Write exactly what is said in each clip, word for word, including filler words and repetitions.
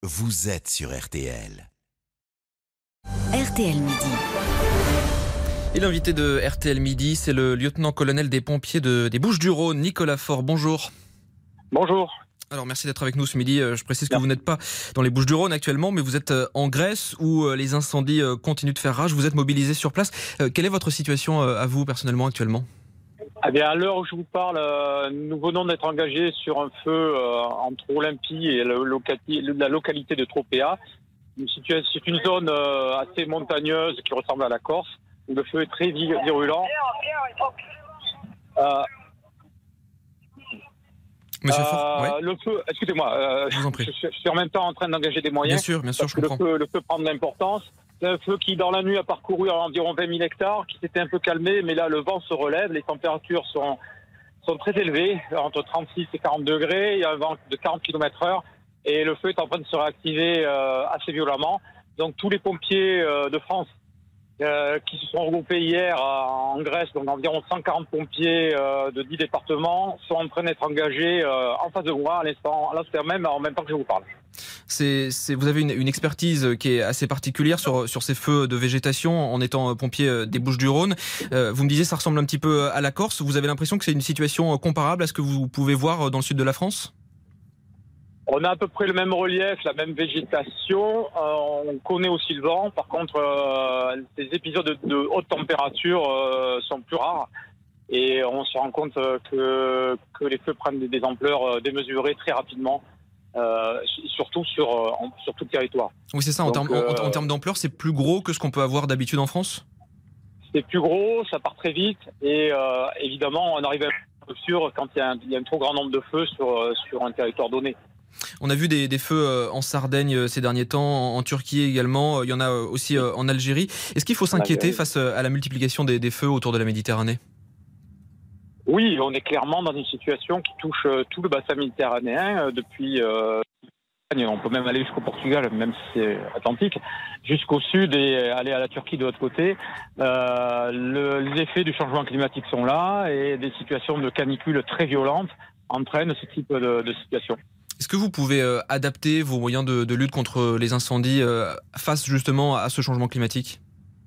vous êtes sur R T L. R T L Midi. Et l'invité de R T L Midi, c'est le lieutenant-colonel des pompiers de, des Bouches-du-Rhône, Nicolas Faure. Bonjour. Bonjour. Alors merci d'être avec nous ce midi. Je précise que vous n'êtes pas dans les Bouches-du-Rhône actuellement, mais vous êtes en Grèce où les incendies continuent de faire rage. Vous êtes mobilisé sur place. Quelle est votre situation à vous personnellement actuellement ? Eh bien, à l'heure où je vous parle, euh, nous venons d'être engagés sur un feu euh, entre Olympie et le locati- la localité de Tropea. C'est une zone euh, assez montagneuse qui ressemble à la Corse, où le feu est très virulent. Euh, Monsieur euh, Faure, ouais. Le feu, excusez-moi, euh, je vous en prie. Je, je suis en même temps en train d'engager des moyens. Bien sûr, bien sûr, je parce que comprends. Le feu, le feu prend de l'importance. C'est un feu qui, dans la nuit, a parcouru environ vingt mille hectares, qui s'était un peu calmé, mais là, le vent se relève, les températures sont, sont très élevées, entre trente-six et quarante degrés, il y a un vent de quarante kilomètres heure, et le feu est en train de se réactiver euh, assez violemment. Donc, tous les pompiers euh, de France euh, qui se sont regroupés hier euh, en Grèce, donc environ cent quarante pompiers euh, de dix départements, sont en train d'être engagés euh, en face de moi, à l'instant, à l'instant même, en même temps que je vous parle. C'est, c'est, vous avez une, une expertise qui est assez particulière sur, sur ces feux de végétation en étant pompier des Bouches-du-Rhône. Euh, vous me disiez ça ressemble un petit peu à la Corse. Vous avez l'impression que c'est une situation comparable à ce que vous pouvez voir dans le sud de la France ? On a à peu près le même relief, la même végétation. Euh, on connaît aussi le vent. Par contre, euh, ces épisodes de, de haute température euh, sont plus rares. Et on se rend compte que, que les feux prennent des, des ampleurs démesurées très rapidement. Euh, surtout sur, sur tout le territoire. Oui, c'est ça. En, Donc, termes, euh, en, en termes d'ampleur, c'est plus gros que ce qu'on peut avoir d'habitude en France ? C'est plus gros, ça part très vite. Et euh, évidemment, on arrive à être sûr quand il y, a un, il y a un trop grand nombre de feux sur, sur un territoire donné. On a vu des, des feux en Sardaigne ces derniers temps, en Turquie également. Il y en a aussi en Algérie. Est-ce qu'il faut s'inquiéter face à la multiplication des, des feux autour de la Méditerranée ? Oui, on est clairement dans une situation qui touche tout le bassin méditerranéen depuis... Euh, on peut même aller jusqu'au Portugal, même si c'est atlantique, jusqu'au sud et aller à la Turquie de l'autre côté. Euh, le, les effets du changement climatique sont là et des situations de canicule très violentes entraînent ce type de, de situation. Est-ce que vous pouvez euh, adapter vos moyens de, de lutte contre les incendies euh, face justement à ce changement climatique ?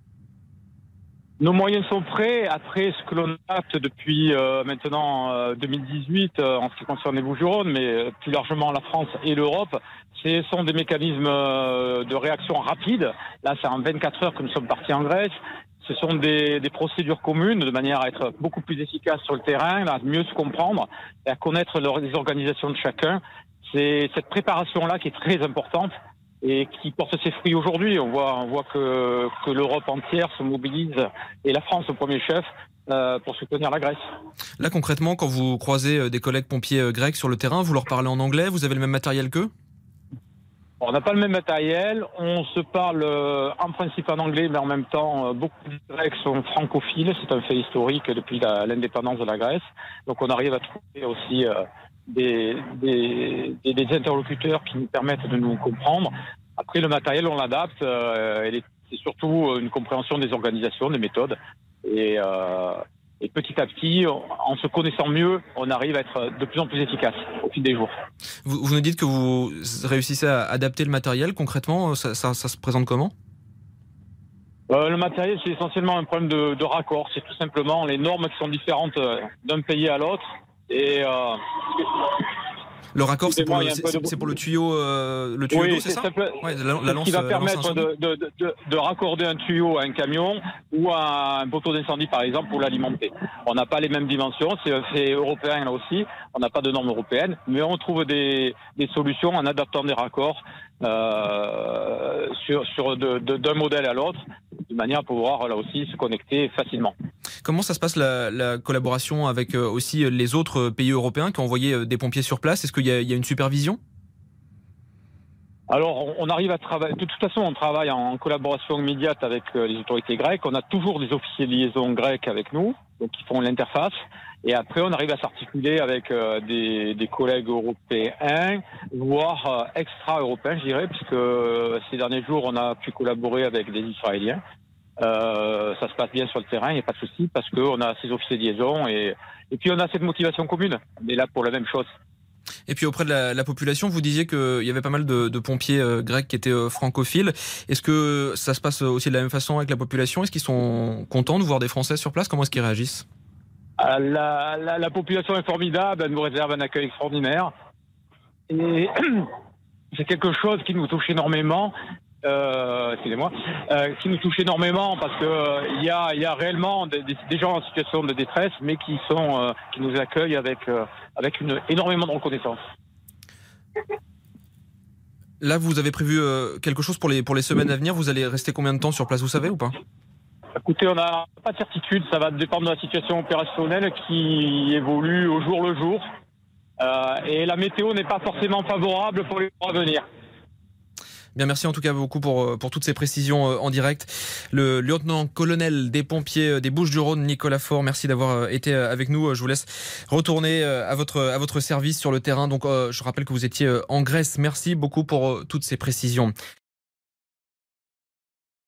Nos moyens sont prêts. Après, ce que l'on acte depuis euh, maintenant euh, deux mille dix-huit euh, en ce qui concerne les Bouches-du-Rhône, mais euh, plus largement la France et l'Europe, ce sont des mécanismes euh, de réaction rapide. Là, c'est en vingt-quatre heures que nous sommes partis en Grèce. Ce sont des, des procédures communes de manière à être beaucoup plus efficaces sur le terrain, à mieux se comprendre et à connaître les organisations de chacun. C'est cette préparation-là qui est très importante et qui porte ses fruits aujourd'hui. On voit, on voit que, que l'Europe entière se mobilise, et la France au premier chef, euh, pour soutenir la Grèce. Là, concrètement, quand vous croisez des collègues pompiers grecs sur le terrain, vous leur parlez en anglais ? Vous avez le même matériel qu'eux ? On n'a pas le même matériel. On se parle euh, en principe en anglais, mais en même temps, euh, beaucoup de Grecs sont francophiles. C'est un fait historique depuis la, l'indépendance de la Grèce. Donc on arrive à trouver aussi... Euh, Des, des, des interlocuteurs qui nous permettent de nous comprendre. Après, le matériel, on l'adapte. Euh, c'est surtout une compréhension des organisations, des méthodes. Et, euh, et petit à petit, en se connaissant mieux, on arrive à être de plus en plus efficace au fil des jours. Vous, vous nous dites que vous réussissez à adapter le matériel. Concrètement, ça, ça, ça se présente comment ? Euh, le matériel, c'est essentiellement un problème de, de raccord. C'est tout simplement les normes qui sont différentes d'un pays à l'autre. Et euh, le raccord, c'est pour le, c'est, c'est pour le tuyau, euh, le tuyau oui, d'eau, c'est, c'est ça simple, ouais, la, la lance, qui va la permettre de, de, de, de raccorder un tuyau à un camion ou à un poteau d'incendie, par exemple, pour l'alimenter. On n'a pas les mêmes dimensions, c'est, c'est européen là aussi, on n'a pas de normes européennes, mais on trouve des, des solutions en adaptant des raccords euh, sur, sur de, de, d'un modèle à l'autre, de manière à pouvoir là aussi se connecter facilement. Comment ça se passe la, la collaboration avec euh, aussi les autres pays européens qui ont envoyé euh, des pompiers sur place ? Est-ce qu'il y a, il y a une supervision ? Alors, on arrive à travailler. De toute façon, on travaille en collaboration immédiate avec les autorités grecques. On a toujours des officiers de liaison grecs avec nous, donc qui font l'interface. Et après, on arrive à s'articuler avec euh, des, des collègues européens, voire euh, extra-européens, je dirais, puisque euh, ces derniers jours, on a pu collaborer avec des Israéliens. Euh, ça se passe bien sur le terrain, il n'y a pas de souci, parce qu'on a ces officiers de liaison et, et puis on a cette motivation commune. On est là pour la même chose. Et puis auprès de la, la population, vous disiez qu'il y avait pas mal de, de pompiers euh, grecs qui étaient euh, francophiles. Est-ce que ça se passe aussi de la même façon avec la population? Est-ce qu'ils sont contents de voir des Français sur place? Comment est-ce qu'ils réagissent? Euh, La, la, la population est formidable, elle nous réserve un accueil extraordinaire. Et c'est quelque chose qui nous touche énormément. Euh, excusez-moi, euh, qui nous touche énormément parce que il euh, y a il y a réellement des, des gens en situation de détresse, mais qui sont euh, qui nous accueillent avec euh, avec une énormément de reconnaissance. Là, vous avez prévu euh, quelque chose pour les pour les semaines à venir. Vous allez rester combien de temps sur place, vous savez ou pas? Écoutez, on n'a pas de certitude, ça va dépendre de la situation opérationnelle qui évolue au jour le jour. Euh, et la météo n'est pas forcément favorable pour les jours à venir. Bien, merci en tout cas beaucoup pour, pour toutes ces précisions en direct. Le lieutenant-colonel des pompiers des Bouches-du-Rhône, Nicolas Faure, merci d'avoir été avec nous. Je vous laisse retourner à votre, à votre service sur le terrain. Donc, je rappelle que vous étiez en Grèce. Merci beaucoup pour toutes ces précisions.